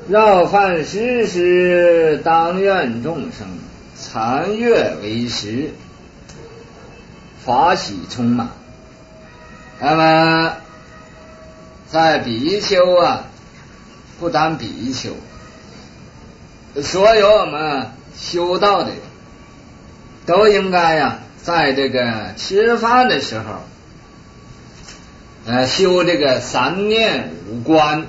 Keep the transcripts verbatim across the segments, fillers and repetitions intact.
绕饭时时，当愿众生残月为食，法喜充满。那么在比丘啊，不单比丘，所有我们修道的人都应该呀、啊，在这个吃饭的时候，呃，修这个三念五观。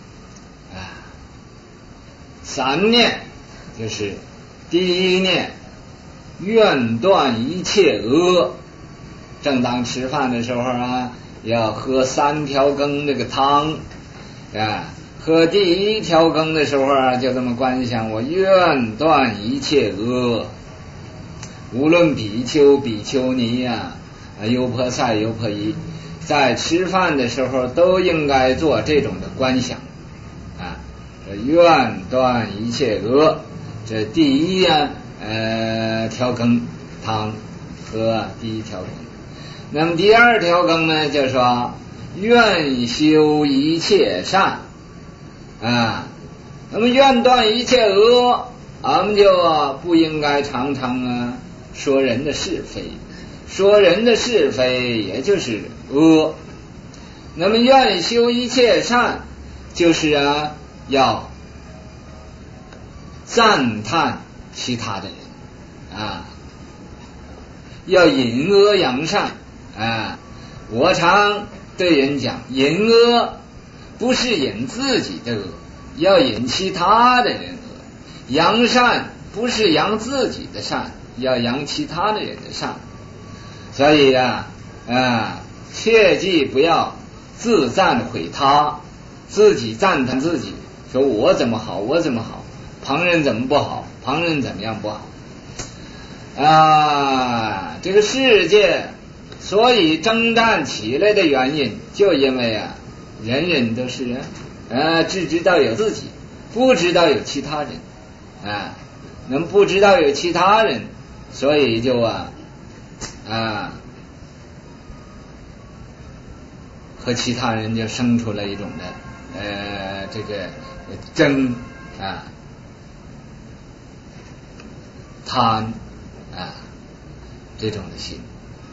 三念就是第一念，愿断一切恶。正当吃饭的时候啊，要喝三条羹这个汤啊。喝第一条羹的时候啊，就这么观想，我愿断一切恶。无论比丘比丘尼呀、啊，优婆塞优婆夷，在吃饭的时候都应该做这种的观想啊。愿断一切恶，这第一呀、啊，呃，条羹汤喝第一条羹。那么第二条羹呢，就说愿修一切善啊。那么愿断一切恶，俺们就不应该常常啊说人的是非，说人的是非也就是恶。那么愿修一切善，就是啊要赞叹其他的人啊，要引恶扬善啊。我常对人讲，引恶不是引自己的恶，要引其他的人恶；扬善不是扬自己的善，要扬其他的人的善。所以呀、啊，啊，切记不要自赞毁他，自己赞叹自己，说我怎么好，我怎么好，旁人怎么不好，旁人怎么样不好啊。这个世界所以征战起来的原因，就因为啊，人人都是人，啊，只知道有自己，不知道有其他人啊。那么不知道有其他人，所以就啊啊和其他人就生出了一种的呃这个争啊贪啊这种的心。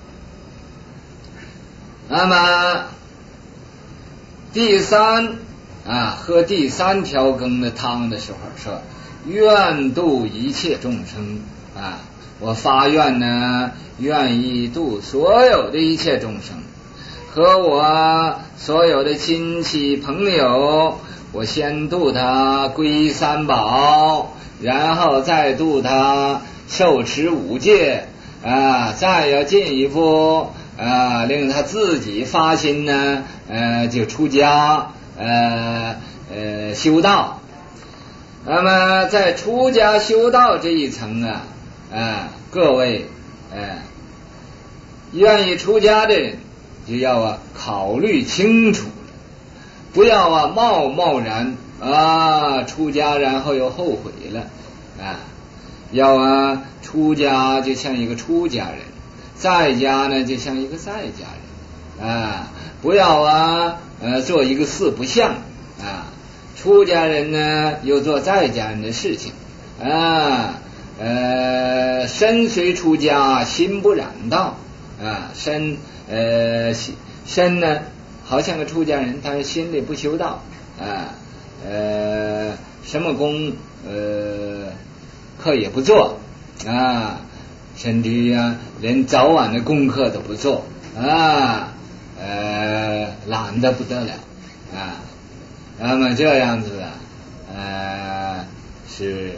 那么第三啊喝第三条羹的汤的时候说，愿度一切众生啊，我发愿呢，愿意度所有的一切众生，和我所有的亲戚朋友，我先度他皈三宝，然后再度他受持五戒啊，再要进一步啊，令他自己发心呢，呃，就出家，呃呃，修道。那么在出家修道这一层啊，啊，各位，呃，愿意出家的人就要啊考虑清楚，不要啊贸贸然啊出家，然后又后悔了啊。要啊出家就像一个出家人，在家呢就像一个在家人啊，不要啊呃做一个四不像啊。出家人呢又做在家人的事情啊，呃身虽出家心不染道啊，身呃身呢好像个出家人，但是心里不修道啊，呃什么功呃课也不做啊，甚至于啊连早晚的功课都不做啊，呃懒得不得了啊。那么这样子啊，呃是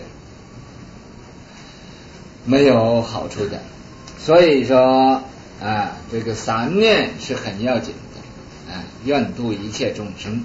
没有好处的。所以说啊，这个三念是很要紧的啊，愿度一切众生。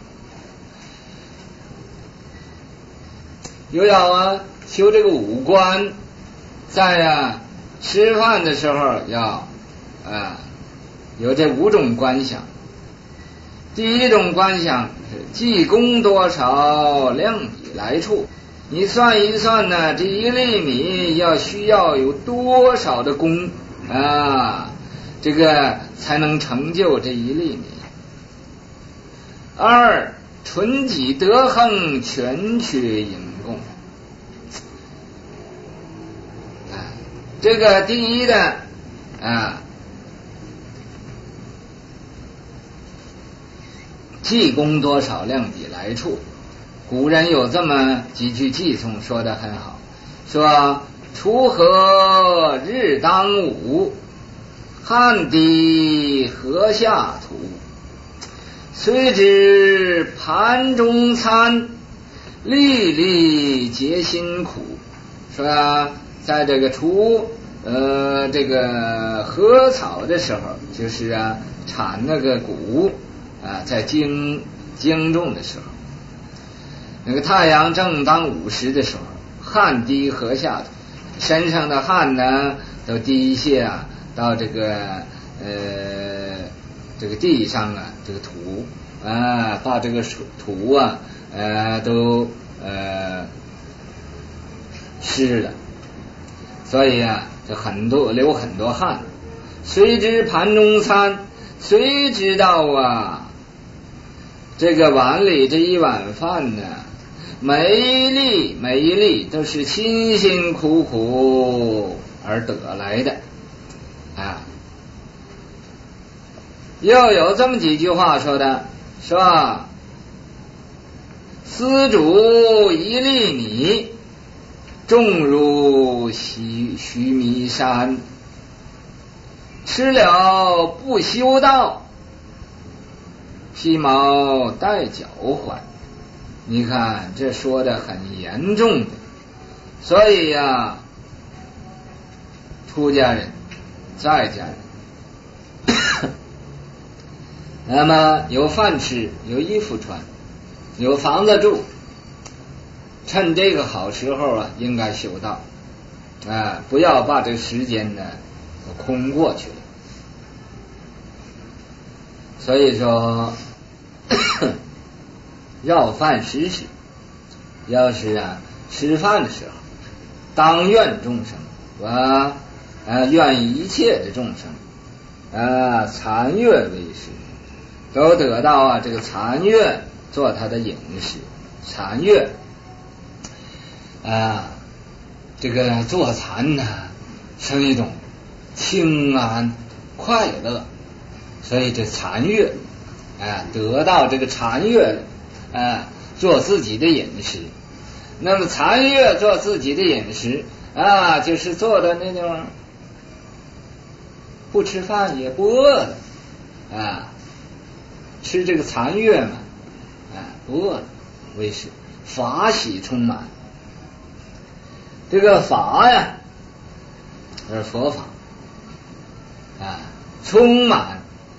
又要啊修这个五观，在啊吃饭的时候要啊有这五种观想。第一种观想是计功多少，量以来处。你算一算呢，这一粒米要需要有多少的功啊，这个才能成就这一粒米。二， 纯己德恒，全缺因供。啊，这个第一的啊，济公多少量己来处。古人有这么几句偈颂说得很好，说锄禾日当午，汗滴禾下土，虽知盘中餐，粒粒皆辛苦。说啊，在这个锄呃这个禾草的时候，就是啊产那个谷啊，在经经种的时候，那个太阳正当午时的时候，汗滴禾下土，身上的汗呢都滴泻啊到这个呃这个地上啊，这个土啊，把这个土啊呃都呃湿了，所以啊就很多流很多汗。谁知盘中餐，谁知道啊这个碗里这一碗饭呢，每一粒每一粒都是辛辛苦苦而得来的啊。又有这么几句话说的，是吧？丝竹一粒米，重如须须弥山，吃了不修道，披毛戴脚环。你看这说的很严重的，所以呀、啊，出家人在家人那么有饭吃，有衣服穿，有房子住，趁这个好时候啊，应该修道啊，不要把这个时间呢空过去了。所以说要饭时时，要是啊吃饭的时候，当愿众生啊啊愿一切的众生啊残月为食，都得到啊这个残月做他的饮食。残月啊这个坐禅呢是一种清安快乐，所以这残月啊得到这个残月啊做自己的饮食。那么残月做自己的饮食啊，就是做的那种不吃饭也不饿的啊，吃这个残月嘛啊不饿的为食，法喜充满。这个法呀是佛法啊，充满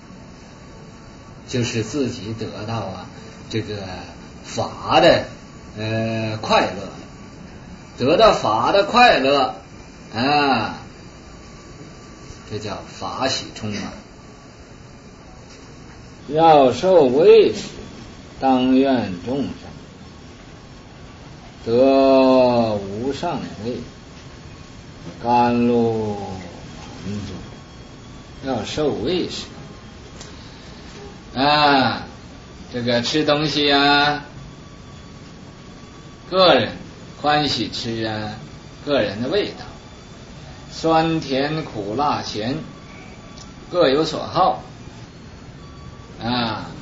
就是自己得到啊这个法的呃快乐，得到法的快乐啊，这叫法喜充满。要受位时，当愿众生得无上位，甘露满足。要受位时啊，这个吃东西啊，个人欢喜吃啊，个人的味道，酸甜苦辣咸各有所好啊。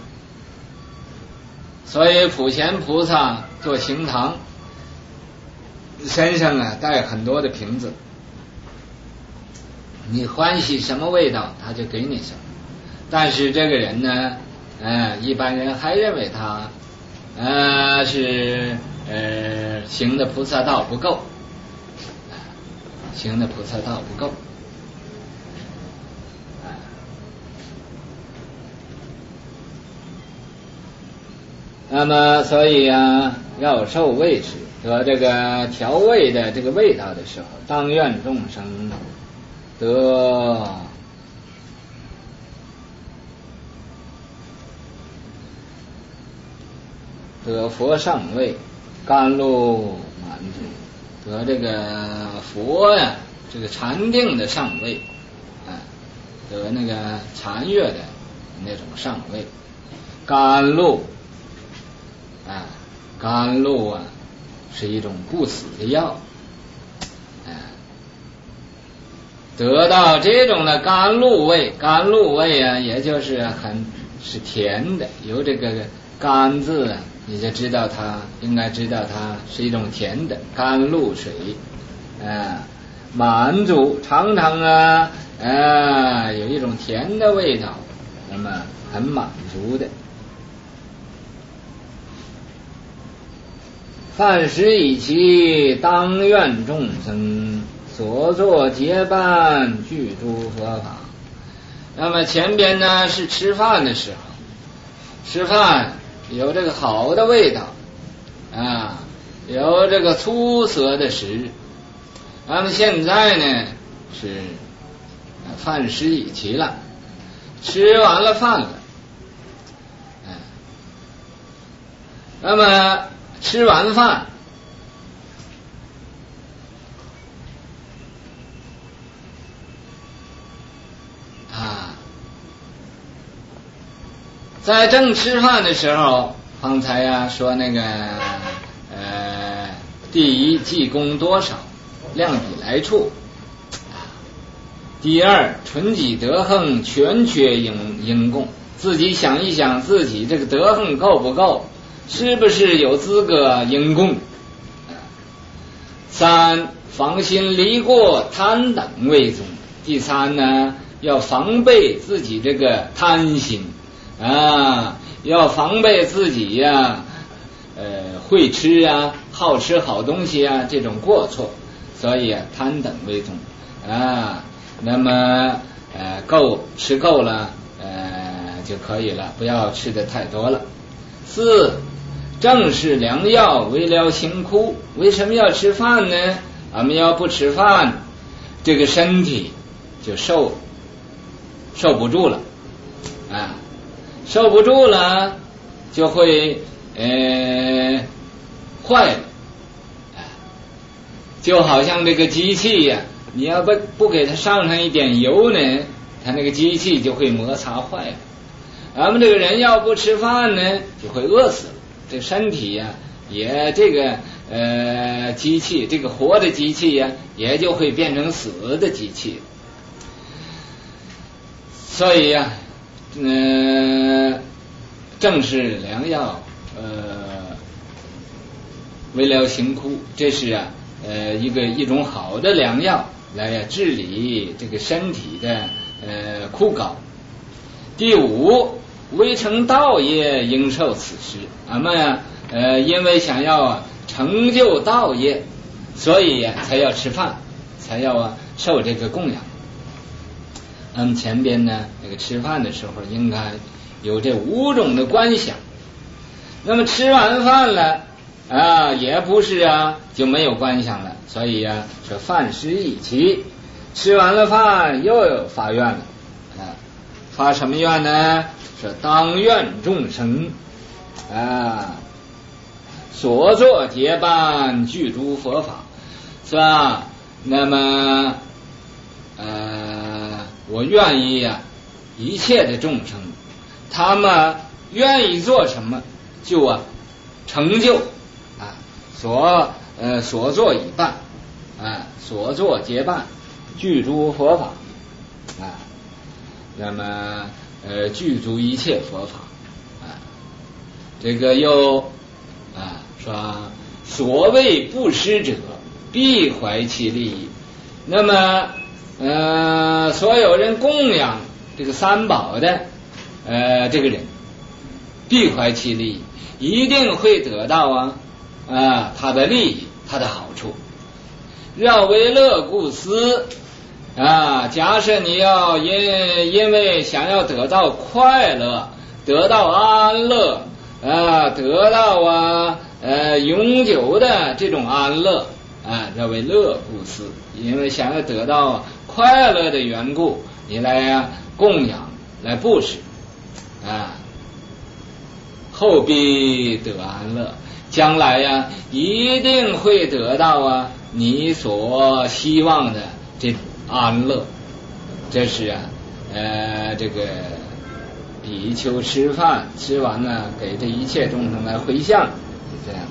所以普贤菩萨做行堂，身上啊带很多的瓶子，你欢喜什么味道他就给你什么。但是这个人呢呃一般人还认为他呃是呃行的菩萨道不够，行的菩萨道不够。那么所以啊，要受味时，得这个调味的这个味道的时候，当愿众生得得佛上位，甘露满足，得这个佛呀这个禅定的上位啊，得那个禅悦的那种上位，甘露甘露啊是一种不死的药，哎，得到这种的甘露味，甘露味啊，也就是很是甜的，有这个甘字啊，你就知道它应该知道它是一种甜的甘露水，啊，满足常常啊啊有一种甜的味道，那么很满足的。饭食以期，当愿众生所作结伴具诸佛法。那么前边呢是吃饭的时候，吃饭有这个好的味道啊，有这个粗涩的食。那么现在呢是饭食以期了，吃完了饭了，啊，那么吃完饭啊，在正吃饭的时候，方才呀、啊、说那个呃，第一济公多少，量比来处；第二纯己德行全缺应应供，自己想一想自己这个德行够不够，是不是有资格应供。三防心离过贪等为宗，第三呢要防备自己这个贪心啊，要防备自己呀、啊，呃，会吃啊，好吃好东西啊这种过错，所以啊贪等为宗啊。那么呃够吃够了呃就可以了，不要吃的太多了。四正是良药，为了辛苦。为什么要吃饭呢？俺们要不吃饭，这个身体就受受不住了啊，受不住了就会呃坏了，就好像这个机器呀、啊，你要不不给它上上一点油呢，它那个机器就会摩擦坏了。俺们这个人要不吃饭呢，就会饿死了。这身体呀、啊，也这个呃机器，这个活的机器呀、啊，也就会变成死的机器。所以呀、啊，呃，正是良药，呃，为了行苦，这是啊，呃，一个一种好的良药，来呀、啊、治理这个身体的呃枯槁。第五，为成道业，应受此食。俺们呀、啊，呃，因为想要啊成就道业，所以呀、啊、才要吃饭，才要啊受这个供养。那么前边呢，这个吃饭的时候应该有这五种的观想。那么吃完饭了啊，也不是啊就没有观想了，所以呀、啊、说饭食以期，吃完了饭又有发愿了啊，发什么愿呢？说当愿众生啊，所作结伴具诸佛法，是吧？那么呃，我愿意呀、啊，一切的众生，他们愿意做什么，就啊成就啊，所呃所作以伴啊，所作结伴具诸佛法啊，那么呃具足一切佛法啊，这个又啊说所谓布施者必怀其利益。那么呃所有人供养这个三宝的呃这个人必怀其利益，一定会得到啊啊他的利益，他的好处。要为乐故思啊，假设你要因因为想要得到快乐，得到安乐啊，得到啊呃永久的这种安乐啊，叫为乐故思。因为想要得到快乐的缘故，你来啊供养，来布施啊，后必得安乐，将来呀、啊、一定会得到啊你所希望的这种安乐。这是啊呃这个比丘吃饭，吃完了给这一切众生来回向，就这样。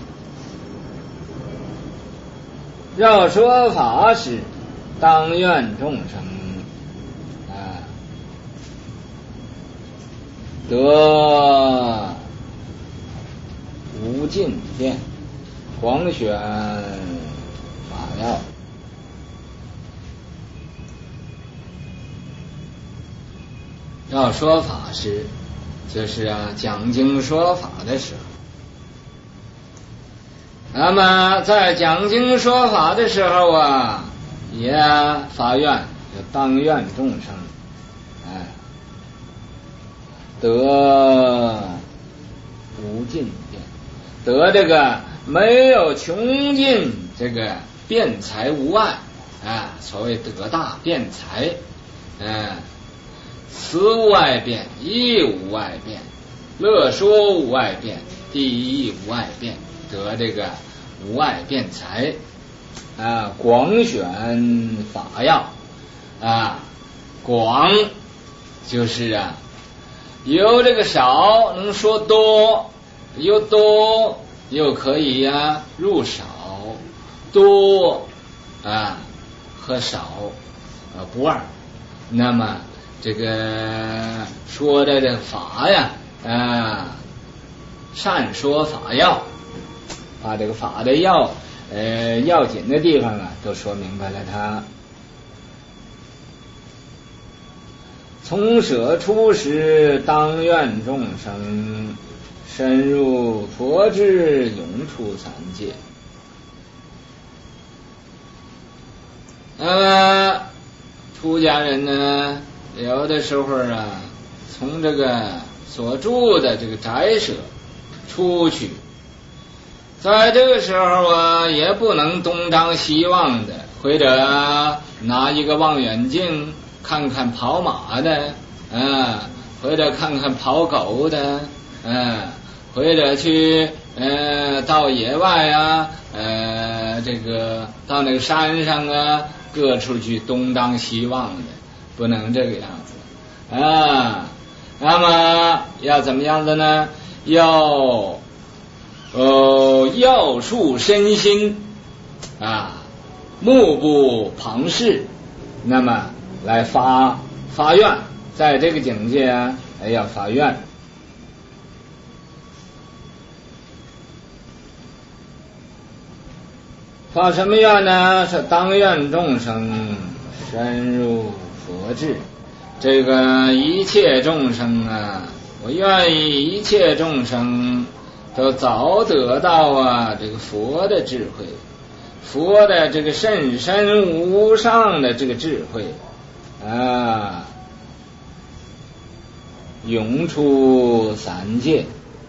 要说法时，当愿众生啊得无尽见，广选法要。要说法时，就是啊讲经说法的时候。那么在讲经说法的时候啊，也发愿就当愿众生，哎，得无尽遍，得这个没有穷尽这个辩才无碍啊，所谓得大辩才，嗯、啊，慈无碍辩，义无碍辩，乐说无碍辩，第一无碍辩，得这个无碍辩才啊，广选法要啊，广就是啊有这个少能说多，有多又可以呀、啊、入少，多啊和少啊不二。那么这个说的这个法呀啊，善说法要，把这个法的要呃要紧的地方啊都说明白了。他从舍出时，当愿众生深入佛智，永出三界。那么出家人呢，有的时候啊，从这个所住的这个宅舍出去，在这个时候啊，也不能东张西望的，或者拿一个望远镜看看跑马的，嗯，或者看看跑狗的，嗯，或者去呃到野外啊，呃这个到那个山上啊，各处去东张西望的，不能这个样子啊。那么要怎么样子呢？要呃要束身心啊，目不旁视，那么来发发愿，在这个境界啊，要发愿。发什么愿呢？是当愿众生深入佛智。这个一切众生啊，我愿意一切众生都早得到啊这个佛的智慧，佛的这个甚深无上的这个智慧啊，永出三界。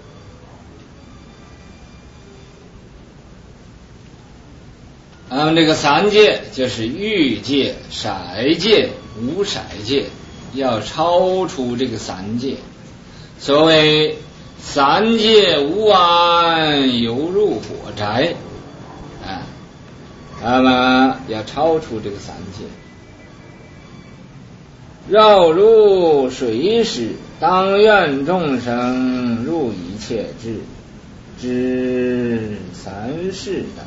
那么这个三界就是欲界、色界、无色界，要超出这个三界。所谓三界无安，犹入火宅啊，那么要超出这个三界。绕入水时，当愿众生入一切智，知三世等。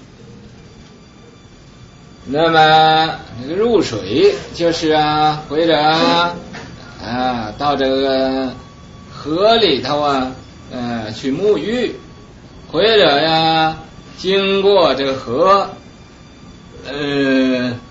那么这个入水就是啊，或者啊到这个河里头啊，呃去沐浴，或者呀经过这个河，呃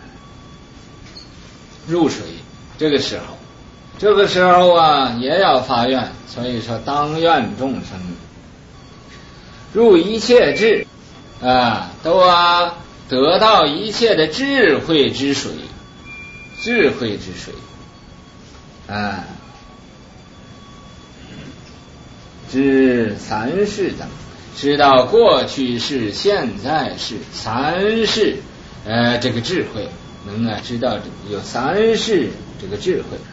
入水。这个时候，这个时候啊也要发愿，所以说当愿众生入一切智啊，都啊得到一切的智慧之水，智慧之水啊，知三世等，知道过去世、现在世三世，呃，这个智慧能啊知道有三世这个智慧。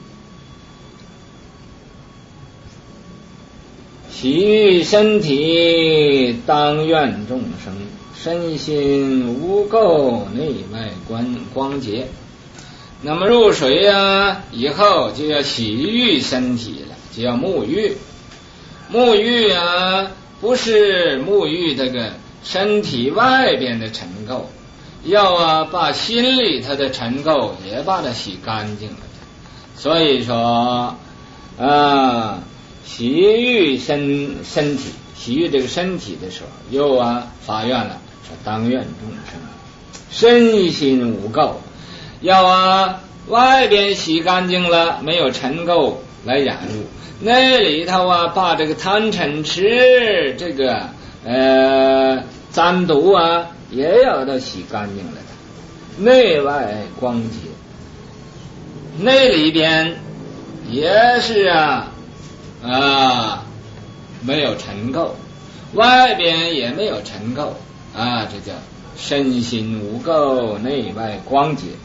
洗浴身体，当愿众生身心无垢，内外光光洁。那么入水啊以后就要洗浴身体了， 叫沐浴。沐浴啊，不是沐浴这个身体外边的尘垢，要啊把心里头的尘垢也把它洗干净了。所以说啊，洗浴身身体，洗浴这个身体的时候，又啊发愿了，说当愿众生身心无垢，要啊外边洗干净了，没有尘垢来染污，那里头啊把这个贪嗔痴这个呃脏毒啊也要都洗干净了的，内外光洁，那里边也是啊啊没有尘垢，外边也没有尘垢啊，这叫身心无垢，内外光洁。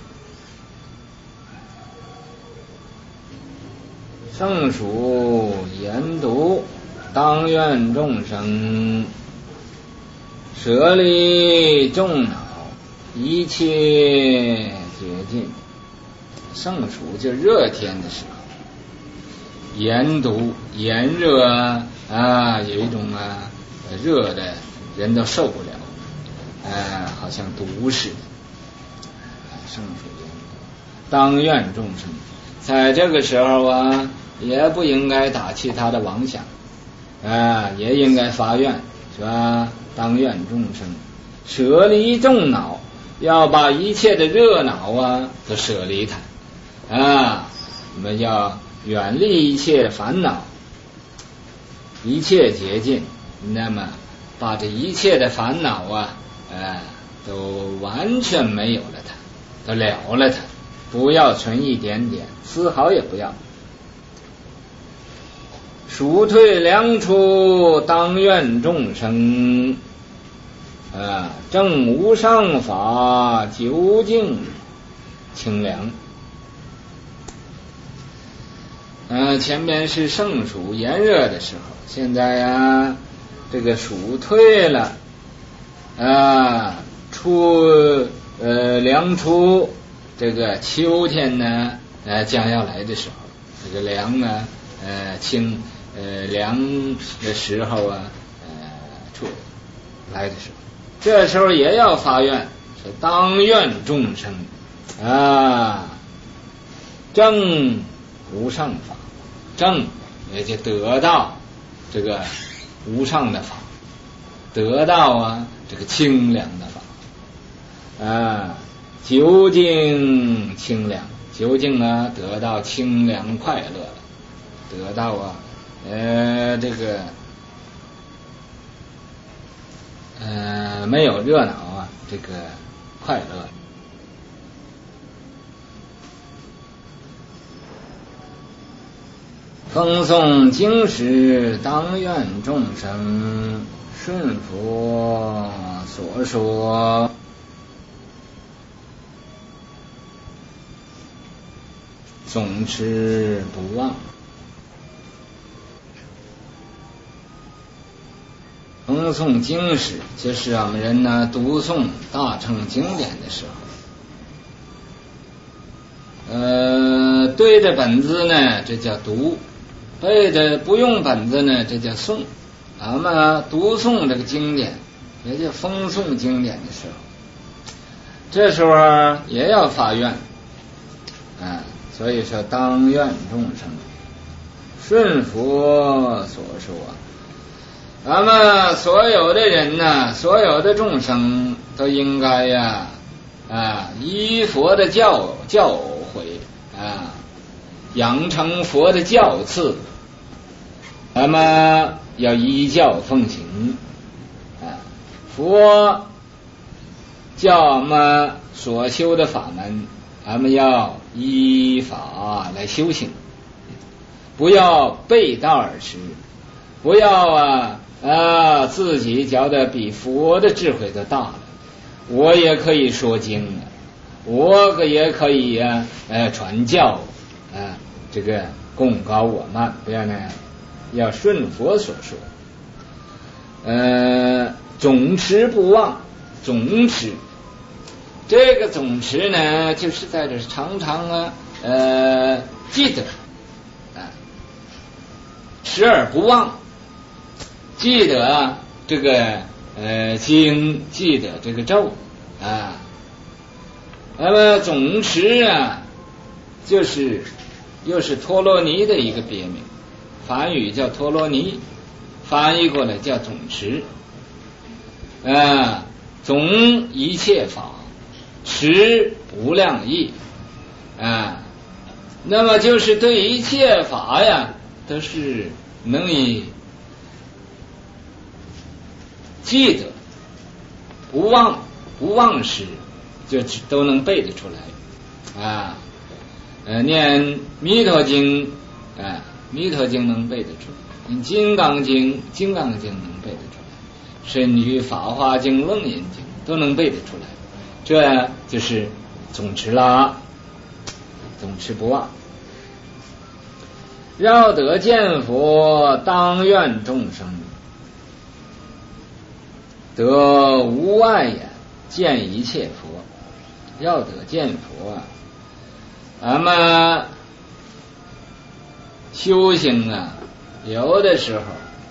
圣属研读当愿众生舍离众恼，一切洁净。圣暑就热天的时候，炎毒炎热啊，啊有一种啊热的人都受不了，啊好像毒似的。圣暑炎毒，当愿众生在这个时候啊，也不应该打其他的妄想啊，也应该发愿，是吧？当愿众生舍离众恼，要把一切的热恼啊都舍离它啊，我们要远离一切烦恼，一切洁净，那么把这一切的烦恼啊，呃，都完全没有了它，都了了它，不要存一点点，丝毫也不要。赎退凉出当愿众生啊，正无上法究竟清凉。呃，前面是盛暑炎热的时候，现在呀，这个暑退了啊，出呃凉出这个秋天呢，呃将要来的时候，这个凉呢，呃清呃凉的时候啊，呃出来的时候，这时候也要发愿，说当愿众生啊，正无上法。正也就得到这个无上的法，得到啊这个清凉的法啊，究竟清凉，究竟啊得到清凉快乐，得到啊呃这个呃没有热闹啊这个快乐。奉诵经史当愿众生顺佛所说，总持不忘。奉诵经史就是我们人呢读诵大乘经典的时候，呃对着本子呢这叫读，背着不用本子呢，这叫诵。咱们读诵这个经典，也就奉诵经典的时候，这时候也要发愿啊。所以说，当愿众生顺佛所说，咱们所有的人呢，所有的众生都应该呀啊，依佛的教教诲啊，养成佛的教次。咱们要依教奉行啊，佛教我们所修的法门，咱们要依法来修行，不要背道而驰，不要啊啊自己觉得比佛的智慧都大了，我也可以说经了，我也可以啊呃传教啊，这个功高我慢，不要那样。要顺佛所说，呃，总持不忘，总持，这个总持呢，就是在这常常啊，呃，记得啊， 持而不忘，记得这个呃经，记得这个咒啊。那么总持啊，就是又是陀罗尼的一个别名，梵语叫陀罗尼，翻译过来叫总持啊，总一切法，持无量义啊。那么就是对一切法呀，都是能以记得，不忘不忘失，就都能背得出来啊。呃，念弥陀经啊，弥陀经能背得出来；念金刚经，金刚经能背得出来；甚至于法华经、楞严经都能背得出来。这就是总持啦，总持不忘。要得见佛，当愿众生得无碍眼，见一切佛。要得见佛啊，咱们修行啊，有的时候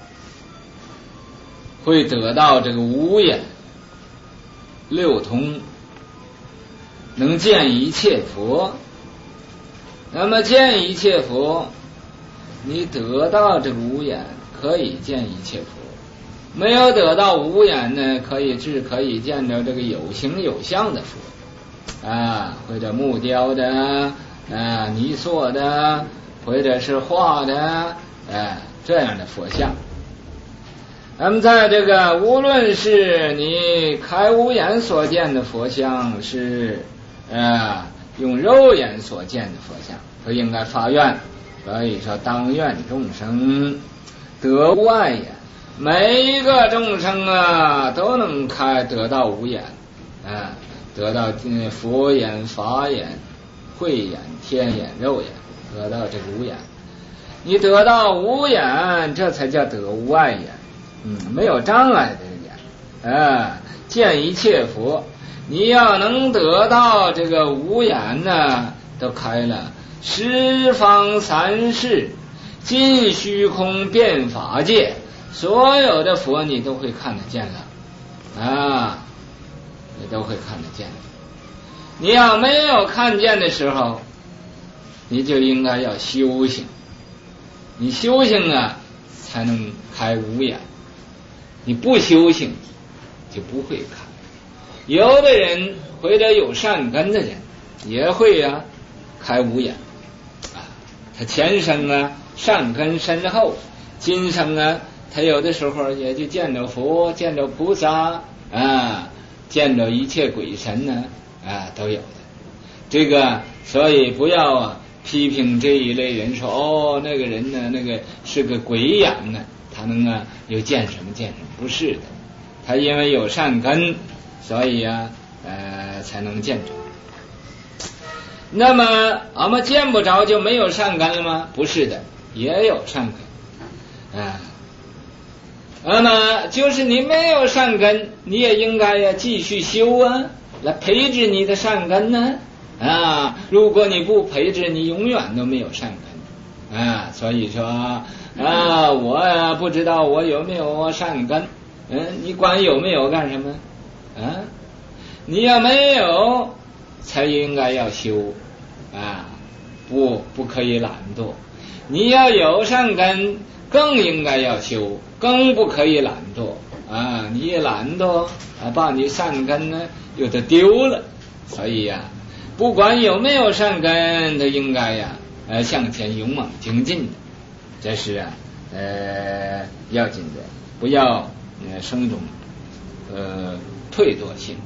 会得到这个无眼六通，能见一切佛。那么见一切佛，你得到这个无眼，可以见一切佛；没有得到无眼呢，可以只可以见着这个有形有相的佛啊，或者木雕的啊、泥塑的，或者是画的，哎，这样的佛像。那么在这个无论是你开无眼所见的佛像，是啊用肉眼所见的佛像，都应该发愿。所以说当愿众生得无碍眼，每一个众生啊都能开得到无眼啊，得到佛眼、法眼、慧眼、天眼、肉眼，得到这个无眼。你得到无眼，这才叫得无碍眼，嗯，没有障碍的眼啊，见一切佛。你要能得到这个无眼呢，都开了十方三世尽虚空遍法界，所有的佛你都会看得见了啊，你都会看得见。你要没有看见的时候，你就应该要修行，你修行啊才能开无眼，你不修行就不会看。有的人或者有善根的人也会啊开无眼啊，他前生啊善根深厚，今生啊他有的时候也就见着佛，见着菩萨啊，见着一切鬼神呢啊都有的。这个所以不要啊批评这一类人说哦那个人呢那个是个鬼眼呢，他能啊又见什么见什么，不是的，他因为有善根，所以啊呃才能见着。那么我们见不着就没有善根了吗？不是的，也有善根啊。那么就是你没有善根，你也应该要继续修啊，来培植你的善根呢啊。如果你不培植，你永远都没有善根啊。所以说啊，我呀不知道我有没有善根，嗯，你管有没有干什么啊？你要没有，才应该要修啊，不不可以懒惰。你要有善根，更应该要修，更不可以懒惰啊！你一懒惰啊，把你善根呢又都丢了。所以呀、啊，不管有没有善根，都应该呀呃向前勇猛精进的，这是啊呃要紧的，不要呃生种呃退惰性。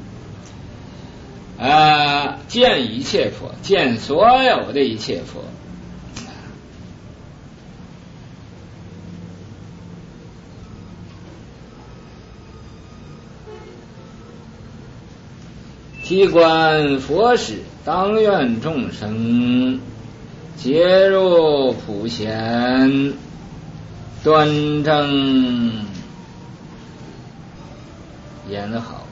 啊，见一切佛，见所有的一切佛。机观佛使，当愿众生皆入普贤，端正演得好。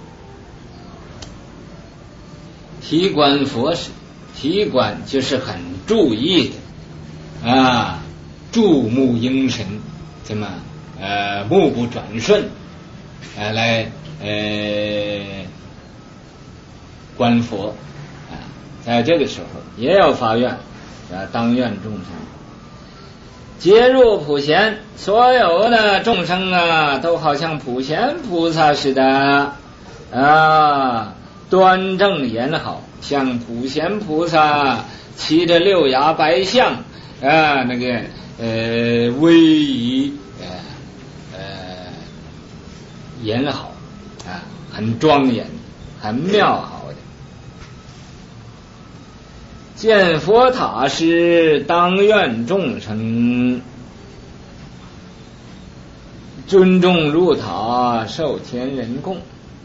提观佛使，提观就是很注意的啊， 注目迎神，这么呃目不转瞬，呃来呃观佛啊，在这个时候也要发愿啊，当愿众生皆入普贤，所有的众生啊，都好像普贤菩萨似的啊，端正严好，像普贤菩萨骑着六牙白象啊，那个呃威仪呃呃严好啊，很庄严，很妙好的。见佛塔时，当愿众生尊重入塔，受天人供。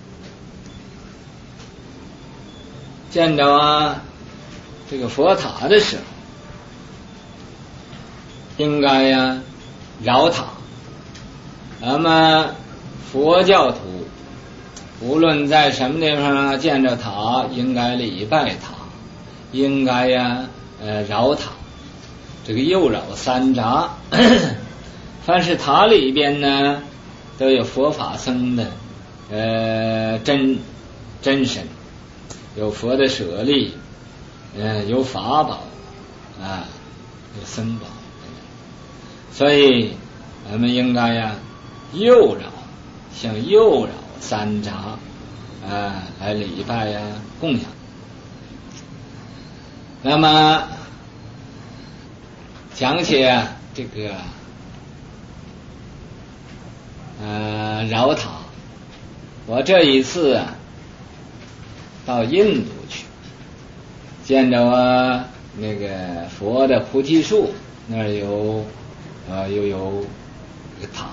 见着啊这个佛塔的时候，应该呀绕塔。那么佛教徒无论在什么地方见着塔，应该礼拜塔，应该呀呃绕塔，这个右绕三匝。凡是塔里边呢都有佛法僧的呃真真身，有佛的舍利，呃有法宝啊，有僧宝，所以我们应该呀右绕，向右绕三匝啊来礼拜呀供养。那么讲起啊这个呃绕塔，我这一次啊到印度去，见着啊那个佛的菩提树那儿有呃又有一个塔，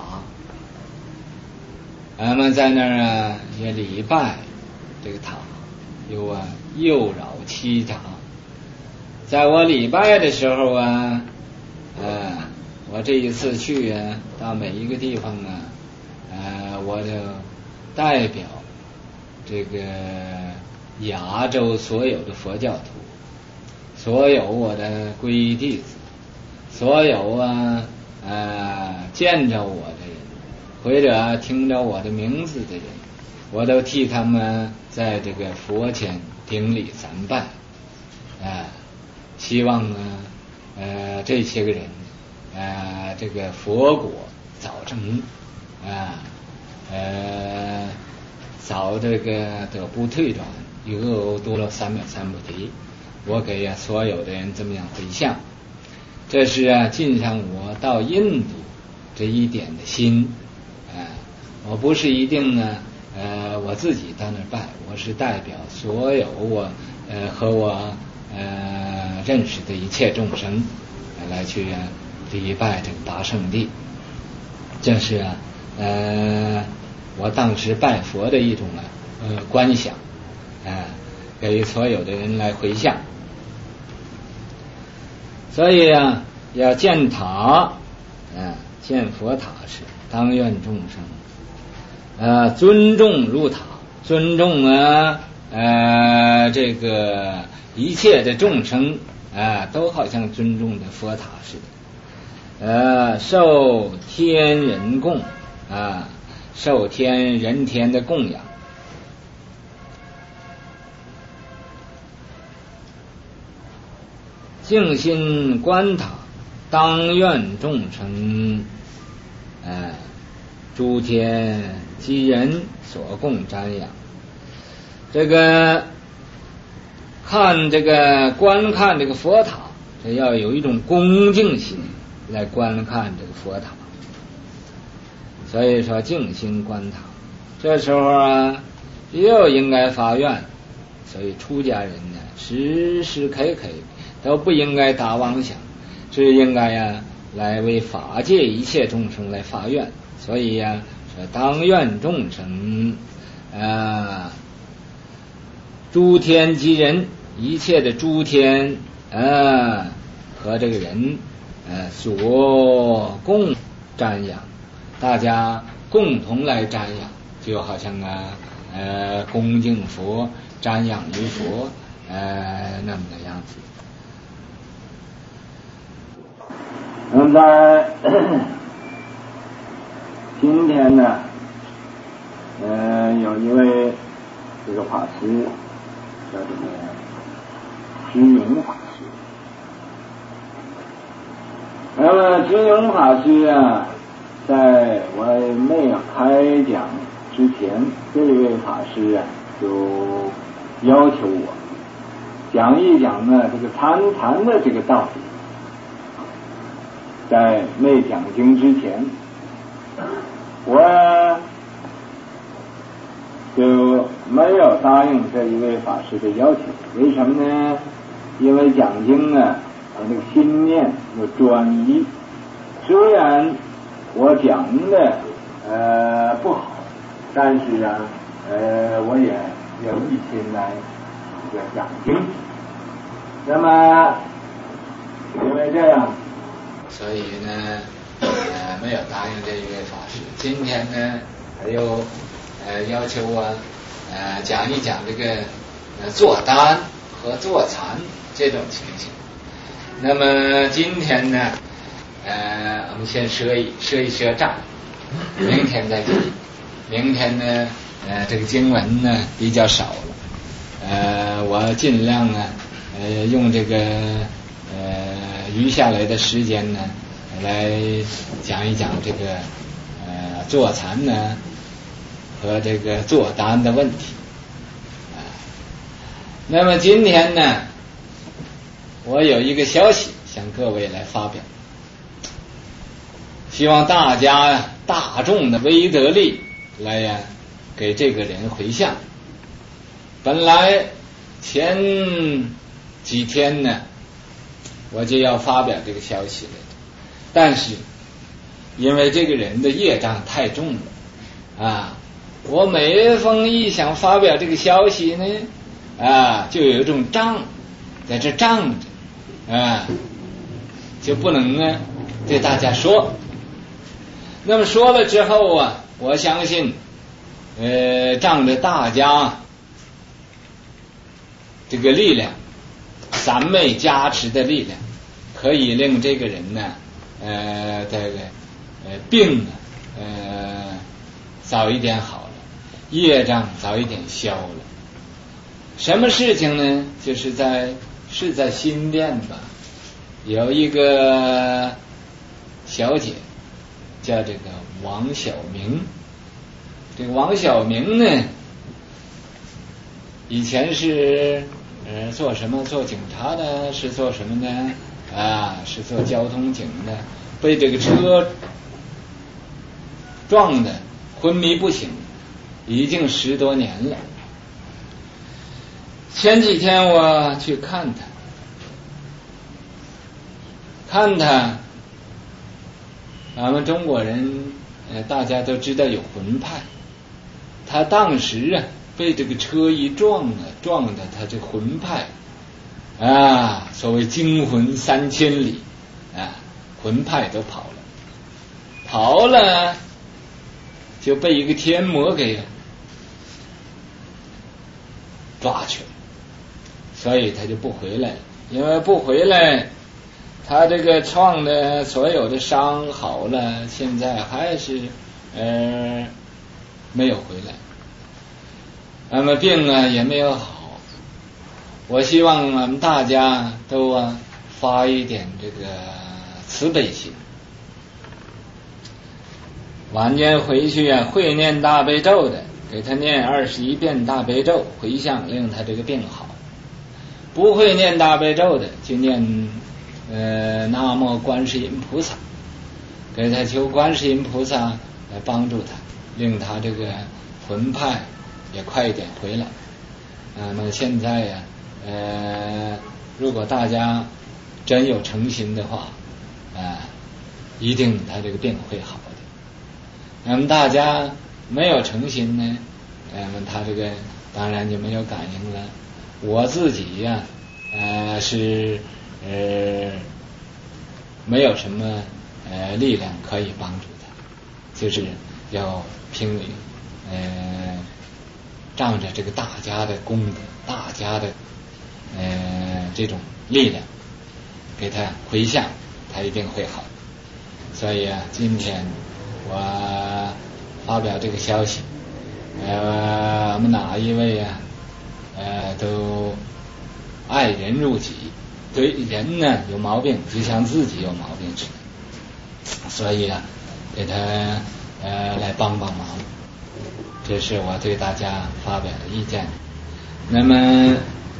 咱们在那儿啊也礼拜这个塔，有啊右绕七匝。在我礼拜的时候啊，呃，我这一次去啊，到每一个地方啊，呃，我就代表这个亚洲所有的佛教徒，所有我的皈依弟子，所有啊呃见着我的人，或者听着我的名字的人，我都替他们在这个佛前顶礼三拜，啊、呃。希望呢，呃，这些个人，呃，这个佛果早成，啊，呃，早这个得不退转，以后多了三藐三菩提。我给啊所有的人这么样回向，这是啊尽上我到印度这一点的心，啊、呃，我不是一定呢，呃，我自己到那儿拜，我是代表所有我呃和我。呃，认识的一切众生来去啊礼拜这个八圣地，这是啊呃我当时拜佛的一种啊呃观想，啊、呃、给所有的人来回向。所以啊要建塔啊、呃、建佛塔时，当愿众生呃尊重入塔，尊重啊呃这个一切的众生啊，都好像尊重的佛塔似的，呃，受天人供啊，受天人天的供养。静心观塔，当愿众生，呃，诸天及人所供瞻仰。这个。看这个观看这个佛塔，这要有一种恭敬心来观看这个佛塔，所以说静心观塔。这时候啊又应该发愿，所以出家人呢时时刻刻都不应该打妄想，是应该呀来为法界一切众生来发愿。所以呀说当愿众生啊诸天及人，一切的诸天啊和这个人呃所共瞻仰，大家共同来瞻仰，就好像啊呃恭敬佛，瞻仰于佛呃那么的样子。 那么在今天呢，呃，有一位这个法师叫这个知永法师。那么知永法师啊，在我没有开讲之前，这位法师啊就要求我讲一讲呢这个参禅的这个道理。在没讲经之前，我就没有答应这一位法师的要求。为什么呢？因为讲经呢，我那个心念有专一。虽然我讲的呃不好，但是啊，呃我也有一心来这个讲经。那么因为这样。 所以呢，呃，没有答应这一位法师。今天呢，还有呃要求我呃讲一讲这个呃坐单和坐禅这种情形。那么今天呢，呃，我们先设一设一设账，明天再讲。明天呢，呃，这个经文呢比较少了，呃，我尽量呢，呃，用这个呃。余下来的时间呢，来讲一讲这个呃坐禅呢和这个坐单的问题啊。那么今天呢，我有一个消息向各位来发表，希望大家大众的威德力来呀给这个人回向。本来前几天呢。我就要发表这个消息了，但是因为这个人的业障太重了啊，我每逢一想发表这个消息呢，啊，就有一种障在这障着啊，就不能呢对大家说。那么说了之后啊，我相信呃仗着大家这个力量，三昧加持的力量，可以令这个人呢，呃，这个呃病呢，呃早一点好了，业障早一点消了。什么事情呢？就是在是在新店吧，有一个小姐叫这个王小明。这个王小明呢，以前是呃做什么？做警察的？是做什么呢？啊，是做交通警的，被这个车撞的昏迷不醒，已经十多年了。前几天我去看他，看他，咱们中国人呃大家都知道有魂派，他当时啊被这个车一撞啊，撞的他这魂派啊，所谓惊魂三千里啊，魂派都跑了，跑了就被一个天魔给抓去了，所以他就不回来了。因为不回来，他这个创的所有的伤好了，现在还是呃没有回来，那么病啊也没有好。我希望我们大家都啊发一点这个慈悲心，晚间回去啊会念大悲咒的，给他念二十一遍大悲咒回向，令他这个病好。不会念大悲咒的就念呃南无观世音菩萨，给他求观世音菩萨来帮助他，令他这个魂派也快一点回来。那么现在呀、啊、呃如果大家真有诚心的话啊、呃，一定他这个病会好的。那么大家没有诚心呢，那么他这个当然就没有感应了。我自己呀、啊，呃是呃没有什么呃力量可以帮助他，就是要凭呃仗着这个大家的功德，大家的呃这种力量给他回向，他一定会好。 所以啊，今天我发表这个消息，呃，我们哪一位啊，呃，都爱人如己，对人呢有毛病，就像自己有毛病似的，所以啊，给他呃来帮帮忙，这是我对大家发表的意见。那么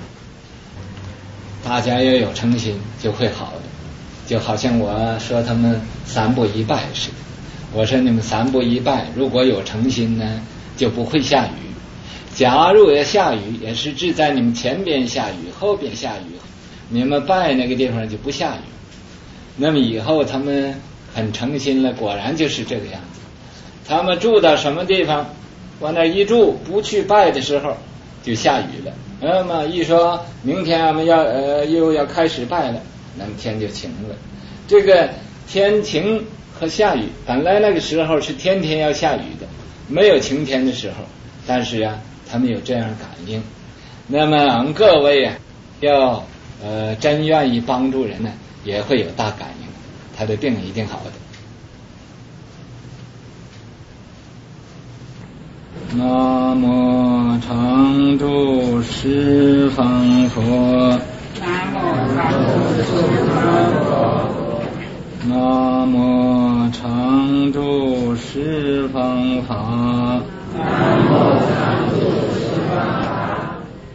大家要有诚心，就会好的。就好像我说他们三步一拜似的，我说你们三步一拜，如果有诚心呢，就不会下雨。假如要下雨，也是只在你们前边下雨，后边下雨，你们拜那个地方就不下雨。那么以后他们很诚心了，果然就是这个样子。他们住到什么地方，往那一住，不去拜的时候就下雨了。那么一说明天我们要呃又要开始拜了，那么天就晴了。这个天晴和下雨，本来那个时候是天天要下雨的，没有晴天的时候，但是啊，他们有这样感应。那么各位啊，要呃真愿意帮助人呢，也会有大感应，他的病一定好的。南无常住十方佛。 南无常住十方佛。 南无常住十方法。 南无常住十方法。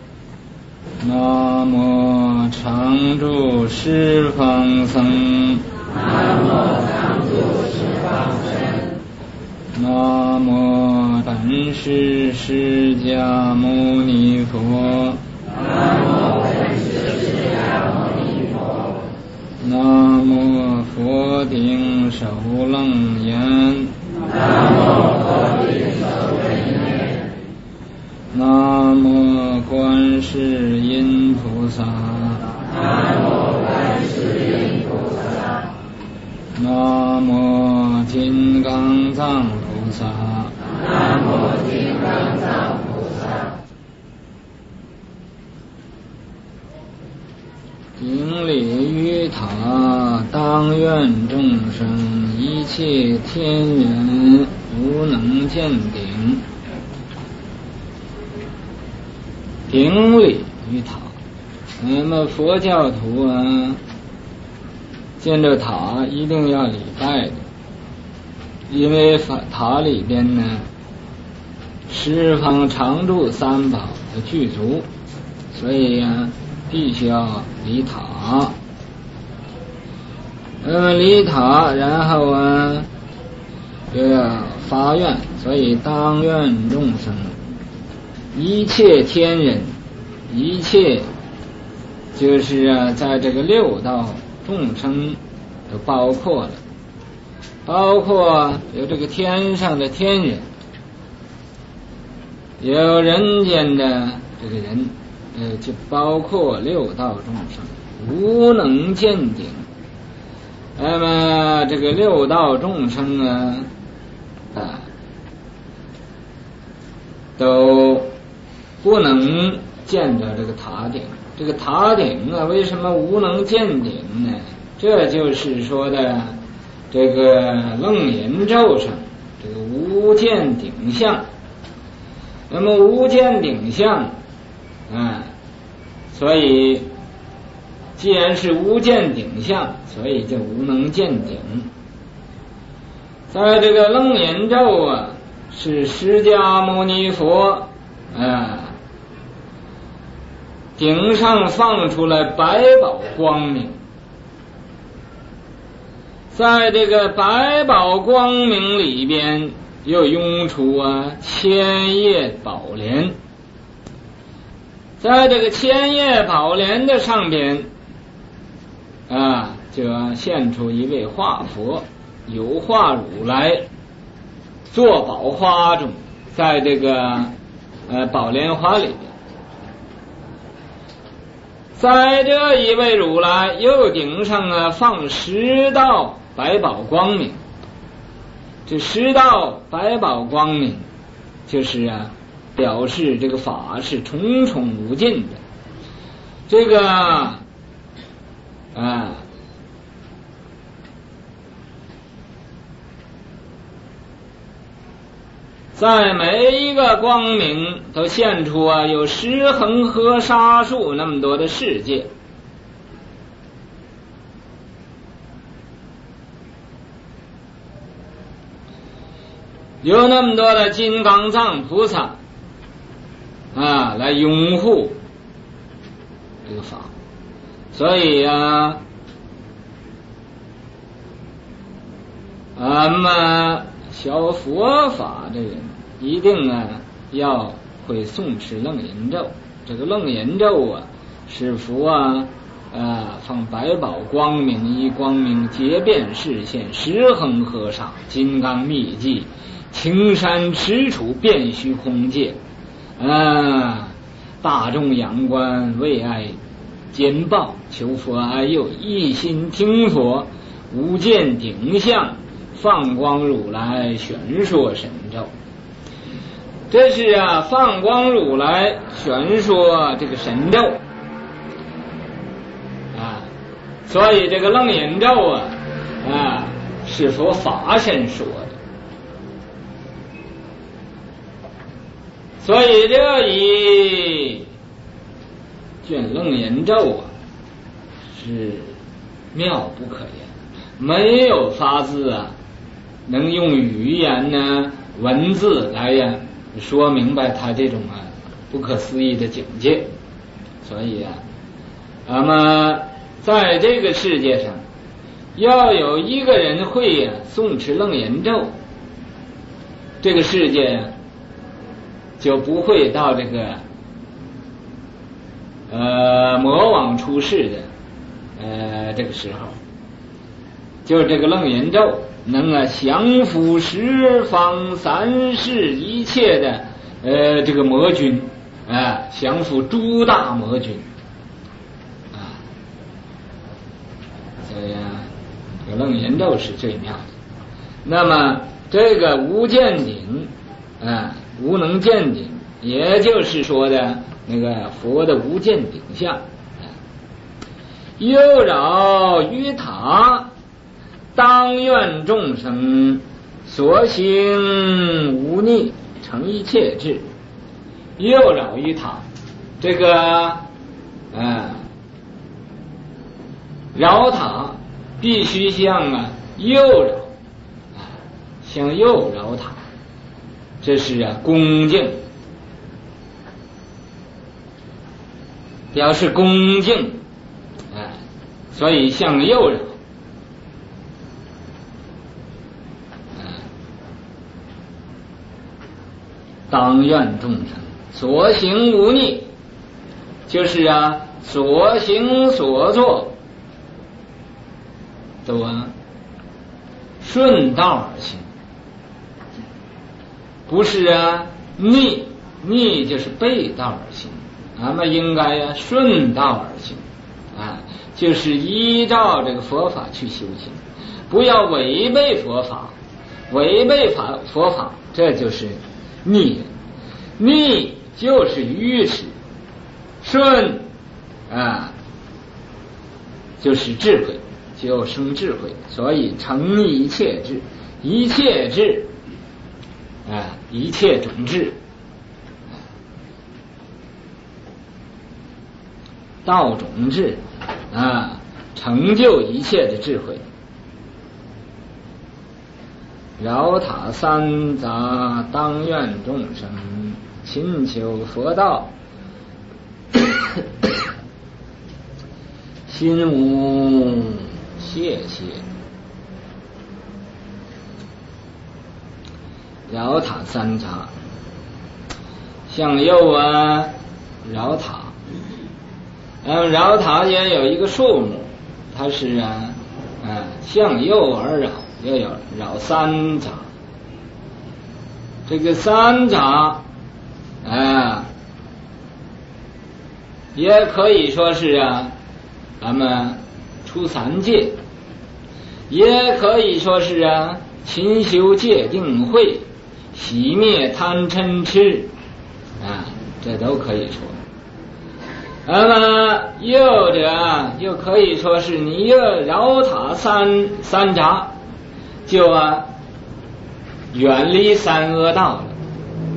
南无常住十方僧。 南无常住十方僧。 南无本师释迦牟尼佛。 南无本师释迦牟尼佛。 南无佛顶首楞严。 南无佛顶首楞严。 南无观世音菩萨。 南无观世音菩萨。 南无金刚藏菩萨。 南无金刚藏菩萨。 顶礼于塔，当愿众生一切天人无能见顶。顶礼于塔，那么佛教徒啊，见着塔一定要礼拜的，因为塔里边呢，十方常住三宝的具足，所以呀、啊，必须要礼塔。那么礼塔，然后啊，又要发愿，所以当愿众生，一切天人，一切就是啊，在这个六道众生都包括了，包括有这个天上的天人，有人间的这个人，呃，就包括六道众生，无能见顶。那么这个六道众生啊，啊，都不能见着这个塔顶。这个塔顶啊，为什么无能见顶呢？这就是说的这个楞严咒上这个无见顶相。那么无见顶相啊，所以既然是无见顶相，所以就无能见顶。在这个楞严咒啊，是释迦牟尼佛啊，顶上放出来百宝光明，在这个百宝光明里边又涌出啊千叶宝莲，在这个千叶宝莲的上边啊，就现出一位化佛，有化如来坐宝花中，在这个呃宝莲花里边。在这一位如来又顶上啊放十道百宝光明，这十道百宝光明就是啊表示这个法是重重无尽的。这个啊在每一个光明都现出啊有十恒河沙数那么多的世界。有那么多的金刚藏菩萨啊来拥护这个法，所以啊俺们学佛法的人一定啊要会诵持楞严咒。这个楞严咒啊是佛啊啊放百宝光明一光明结遍视线十恒河沙金刚密迹青山持处遍虚空界啊，大众仰观为爱兼报求佛爱佑一心听佛无见顶相放光如来玄说神咒。这是啊放光如来玄说这个神咒啊，所以这个楞严咒啊啊是佛法身说的。所以这一卷楞严咒啊是妙不可言，没有法子啊能用语言呢文字来呀说明白他这种啊不可思议的境界。所以啊那么在这个世界上要有一个人会啊诵持楞严咒，这个世界啊就不会到这个呃魔王出世的呃这个时候，就是这个楞严咒能啊降伏十方三世一切的呃这个魔君啊，降伏诸大魔君啊，所以啊这个楞严咒是最妙的。那么这个无见顶啊无能见顶，也就是说的那个佛的无见顶相。忧扰于他，当愿众生所行无逆，成一切智。忧扰于他，这个啊扰他必须像啊诱扰啊，像诱扰他。这是啊恭敬，表示恭敬，哎，所以像诱扰，哎，当愿众生所行无逆，就是啊所行所作都啊顺道而行。不是啊逆，逆就是背道而行，咱们应该呀、啊、顺道而行啊，就是依照这个佛法去修行，不要违背佛法，违背法佛法这就是逆，逆就是愚痴，顺啊就是智慧，就生智慧，所以成一切智，一切智啊，一切种智，道种智啊，成就一切的智慧。扰他三杂，当愿众生勤求佛道，心无谢谢。扰他三杂，向右啊扰他，嗯，扰他也有一个数目，它是啊啊向右而扰，又有扰三杂。这个三杂啊，也可以说是啊咱们出三界，也可以说是啊勤修戒定慧，熄灭贪嗔痴啊，这都可以说。那么又者又可以说是你又扰他三三杂，就啊远离三恶道了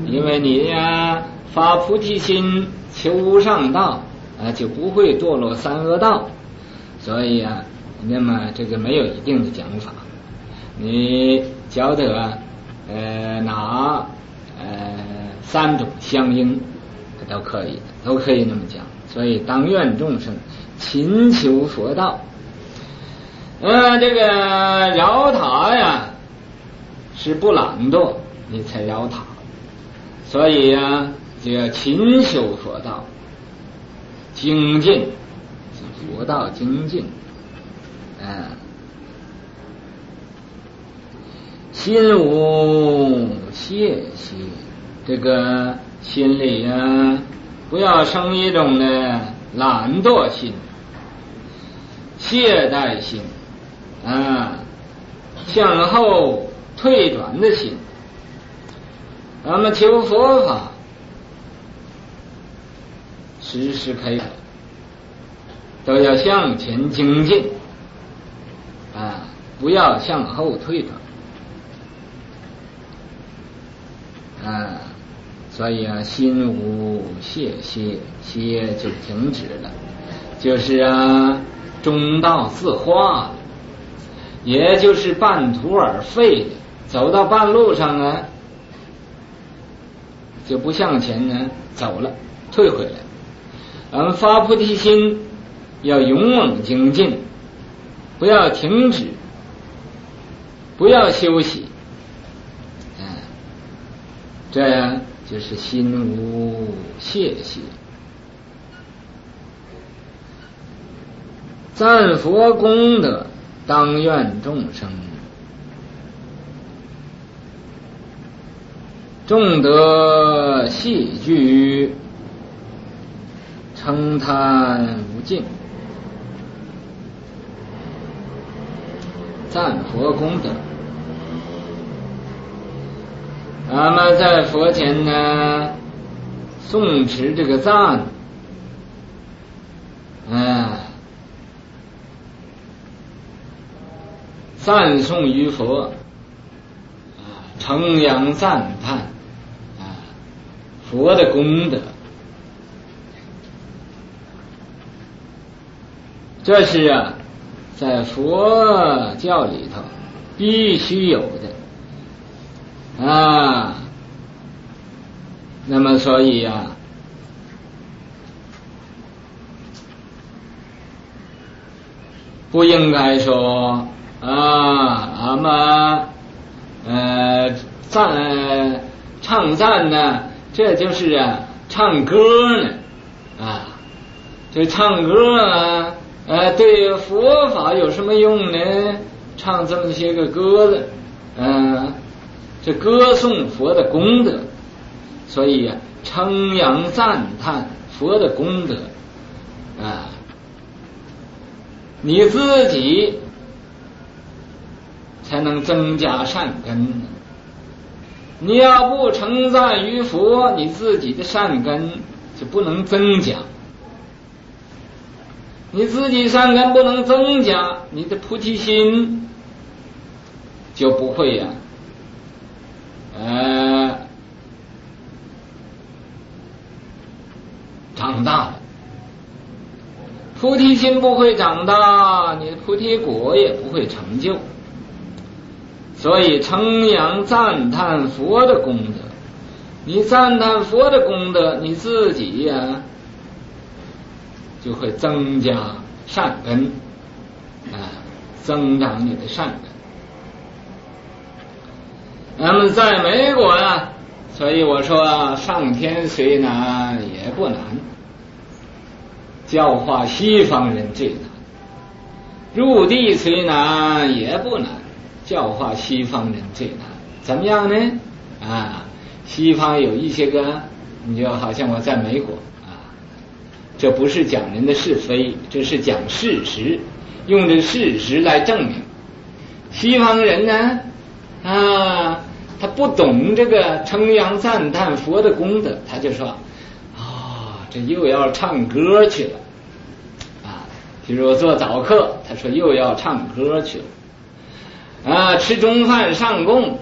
因为你呀发菩提心求无上道啊，就不会堕落三恶道。所以啊，那么这个没有一定的讲法，你觉得呃哪呃三种相应都可以，都可以那么讲。所以当愿众生勤求佛道，呃这个绕塔呀是不懒惰你才绕塔，所以呀就要勤修佛道，精进佛道精进，啊，心无懈息，这个心里呀不要生一种的懒惰心、懈怠心啊，向后退转的心。咱们求佛法时时刻刻都要向前精进啊，不要向后退转啊。所以啊，心无懈息，歇就停止了，就是啊中道自化，也就是半途而废的，走到半路上呢就不向前呢走了，退回来。咱们发菩提心要勇猛精进，不要停止，不要休息，嗯，这样就是心无懈息。赞佛功德，当愿众生众得细具，称叹无尽。赞佛功德，咱们在佛前呢诵持这个赞，啊，赞颂于佛，啊，称扬赞叹啊佛的功德，这是啊在佛教里头必须有的啊。那么所以啊不应该说啊咱们呃赞唱赞呢，这就是啊唱歌呢啊，这唱歌啊呃对佛法有什么用呢？唱这么些个歌子，嗯、呃，这歌颂佛的功德，所以啊称扬赞叹佛的功德啊，你自己才能增加善根。你要不称赞于佛，你自己的善根就不能增加，你自己善根不能增加，你的菩提心就不会呀、啊，呃，长大了。菩提心不会长大，你的菩提果也不会成就。所以称扬赞叹佛的功德，你赞叹佛的功德，你自己呀、啊、就会增加善根啊，增长你的善根。那么在美国呀，所以我说啊，上天虽难也不难，教化西方人最难；入地虽难也不难，教化西方人最难。怎么样呢？啊，西方有一些个，你就好像我在美国啊，这不是讲人的是非，这是讲事实，用这事实来证明。西方人呢，啊，他不懂这个称扬赞叹佛的功德，他就说，啊，这又要唱歌去了，啊，比如我做早课，他说又要唱歌去了。啊，吃中饭上供，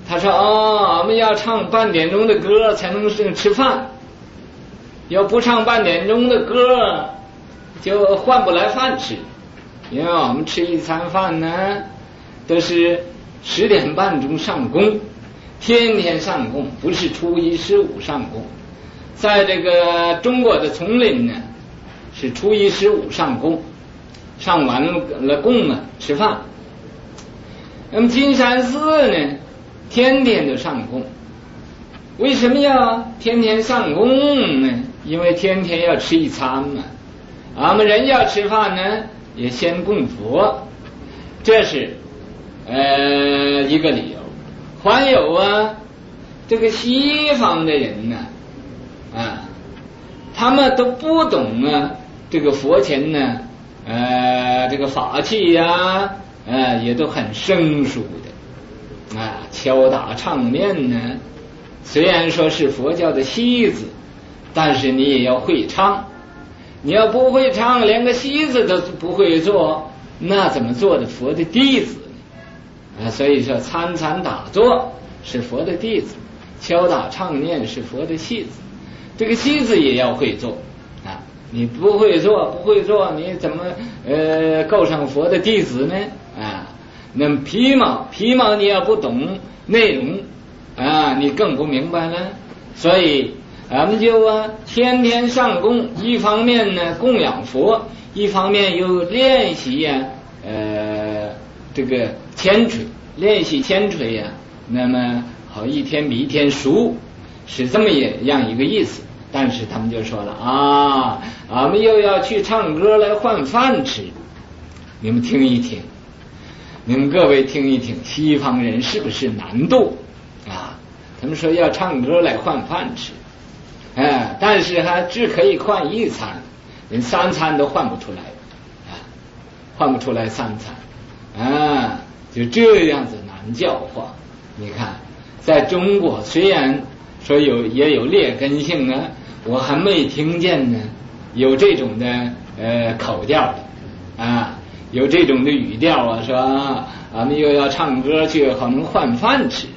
他说哦，我们要唱半点钟的歌才能吃饭，要不唱半点钟的歌就换不来饭吃，因为我们吃一餐饭呢都是十点半钟上供，天天上供，不是初一十五上供。在这个中国的丛林呢是初一十五上供，上完了供了吃饭。那么金山寺呢天天都上供，为什么要天天上供呢？因为天天要吃一餐嘛，俺们人要吃饭呢也先供佛，这是呃一个理由。还有啊，这个西方的人呢啊，他们都不懂啊这个佛前呢呃这个法器呀 啊, 呃也都很生疏的啊，敲打唱念呢虽然说是佛教的戏子，但是你也要会唱，你要不会唱，连个戏子都不会做，那怎么做的佛的弟子呢？啊，所以说参禅打坐是佛的弟子，敲打唱念是佛的戏子，这个戏子也要会做啊，你不会做不会做，你怎么呃够上佛的弟子呢？啊，那么皮毛皮毛你要不懂内容啊，你更不明白了。所以咱们就啊天天上供，一方面呢供养佛，一方面又练习呀、啊、呃这个千锤，练习千锤呀、啊，那么好一天比一天熟，是这么样一个意思。但是他们就说了啊，俺们又要去唱歌来换饭吃，你们听一听，你们各位听一听，西方人是不是难度啊？他们说要唱歌来换饭吃，哎，但是还只可以换一餐，连三餐都换不出来啊，换不出来三餐啊，就这样子难教化。你看，在中国虽然说有也有劣根性啊，我还没听见呢有这种的呃口调的啊，有这种的语调啊，说啊俺们又要唱歌去好能换饭吃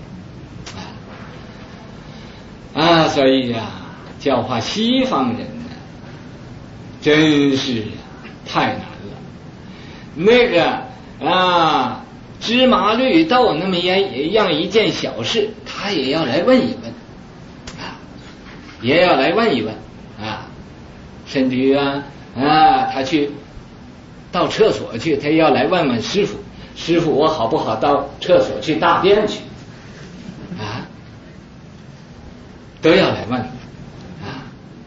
啊，所以呀、啊，教化西方人呢，真是太难了。那个啊，芝麻绿豆那么一样一件小事，他也要来问一问啊，也要来问一问啊，甚至于啊啊，他去到厕所去，他要来问问师傅，师傅我好不好到厕所去大便去啊？都要来问啊，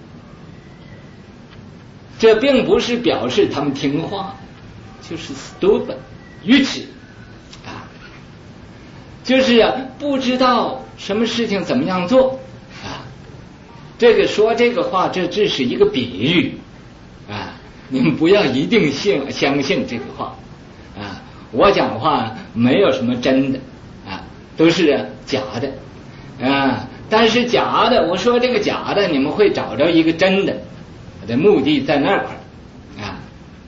这并不是表示他们听话，就是 stupid 愚痴啊，就是啊不知道什么事情怎么样做啊。这个说这个话，这只是一个比喻啊，你们不要一定信相信这个话啊。我讲话没有什么真的啊，都是、啊、假的啊。但是假的，我说这个假的，你们会找着一个真的，我的目的在那块啊。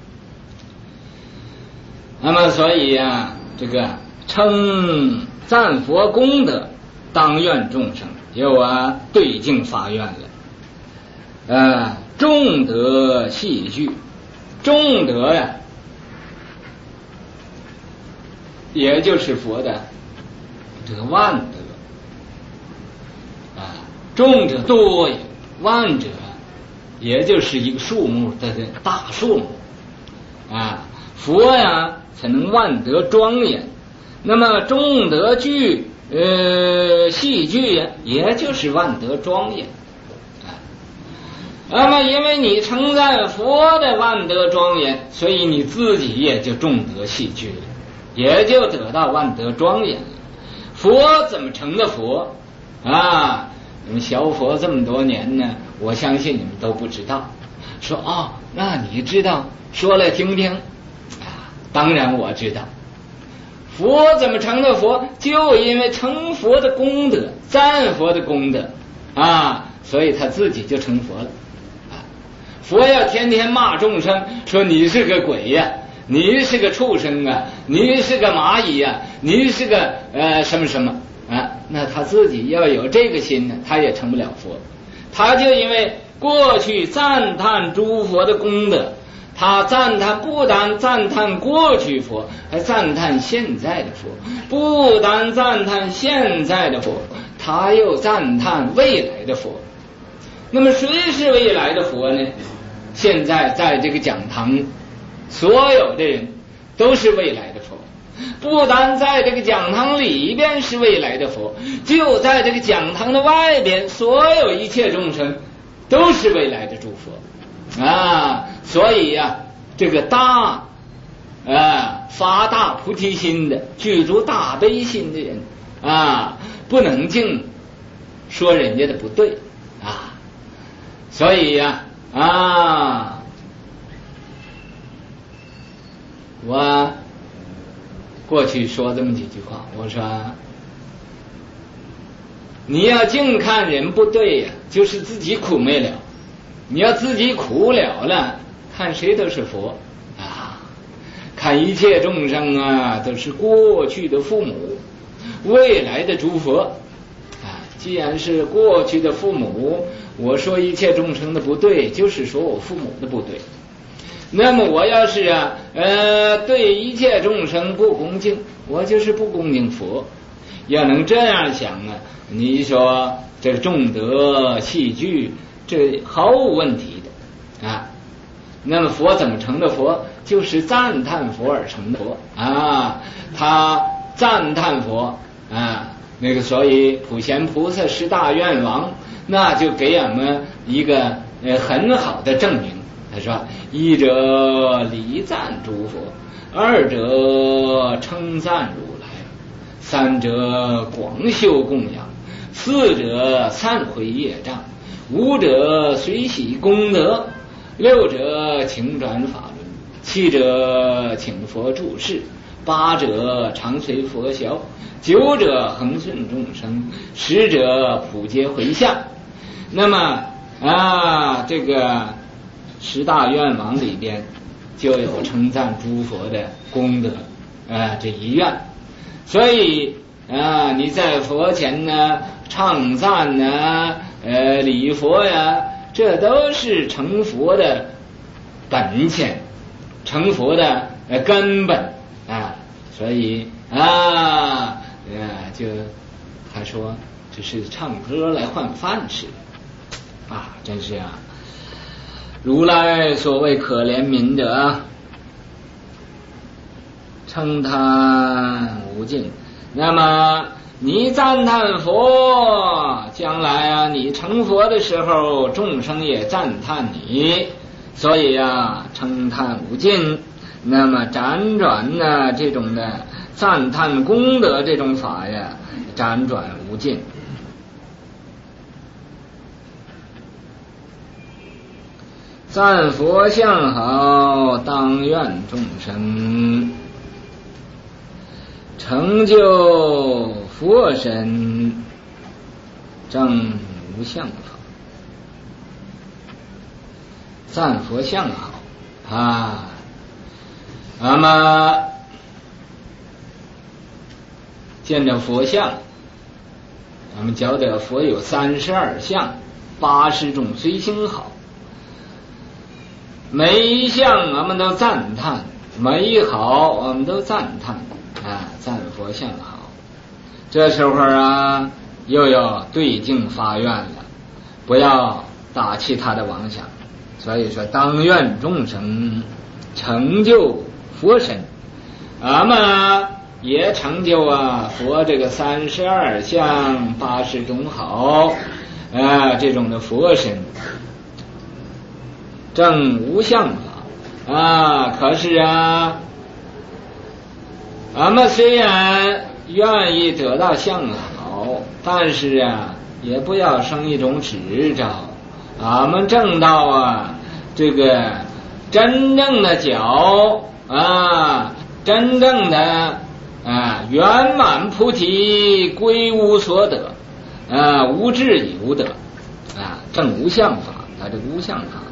那么所以啊，这个称赞佛功德，当愿众生又啊对境发愿了。啊，众德戏剧，众德呀、啊，也就是佛的这个万德。啊，众者多也，万者也就是一个数目的大数目啊。佛呀才能万德庄严，那么众德具呃戏剧呀，也就是万德庄严啊。那么因为你称赞佛的万德庄严，所以你自己也就众德戏剧了，也就得到万德庄严了。佛怎么成的佛啊？你们学佛这么多年呢，我相信你们都不知道。说哦，那你知道，说来听听啊。当然我知道，佛怎么成的佛，就因为成佛的功德，赞佛的功德啊，所以他自己就成佛了啊。佛要天天骂众生，说你是个鬼呀、啊，你是个畜生啊，你是个蚂蚁呀、啊，你是个呃什么什么啊，那他自己要有这个心呢，他也成不了佛。他就因为过去赞叹诸佛的功德，他赞叹不单赞叹过去佛，还赞叹现在的佛，不单赞叹现在的佛，他又赞叹未来的佛。那么谁是未来的佛呢？现在在这个讲堂所有的人都是未来的佛，不单在这个讲堂里边是未来的佛，就在这个讲堂的外边，所有一切众生都是未来的诸佛啊！所以呀、啊，这个大啊发大菩提心的、具足大悲心的人啊，不能净说人家的不对啊。所以呀 啊, 啊，我过去说这么几句话，我说你要净看人不对呀，就是自己苦没了。你要自己苦了了，看谁都是佛啊，看一切众生啊都是过去的父母，未来的诸佛啊。既然是过去的父母，我说一切众生的不对，就是说我父母的不对。那么我要是啊呃对一切众生不恭敬，我就是不恭敬佛。要能这样想啊，你说这个重德器具，这毫无问题的啊。那么佛怎么成的佛？就是赞叹佛而成的佛啊。他赞叹佛啊，那个所以普贤菩萨十大愿王，那就给俺们一个呃很好的证明。他说：一者礼赞诸佛，二者称赞如来，三者广修供养，四者忏悔业障，五者随喜功德，六者请转法轮，七者请佛注释，八者常随佛消，九者恒顺众生，十者普皆回向。那么啊，这个十大愿王里边就有称赞诸佛的功德啊，这一愿。所以啊，你在佛前呢唱赞呢，呃，礼佛呀，这都是成佛的本钱，成佛的呃根本啊。所以啊，呃，就他说这是唱歌来换饭吃啊，真是啊。如来所谓可怜悯者，称叹无尽。那么你赞叹佛，将来啊你成佛的时候，众生也赞叹你，所以啊称叹无尽。那么辗转呢，这种的赞叹功德这种法呀，辗转无尽。赞佛相好，当愿众生成就佛身，证无相法。赞佛相好啊，那么见着佛像，我们晓得佛有三十二相，八十种随行好。每一项我们都赞叹，每一好我们都赞叹啊，赞佛像好。这时候啊，又要对境发愿了，不要打其他的妄想。所以说，当愿众生成就佛身，俺们也成就啊佛这个三十二相八十种好啊这种的佛身。证无相法啊，可是啊，俺们虽然愿意得到相好，但是啊，也不要生一种执着。俺们证到啊，这个真正的觉啊，真正的啊圆满菩提，归无所得啊，无智以无得啊，证无相法，啊，这无相法。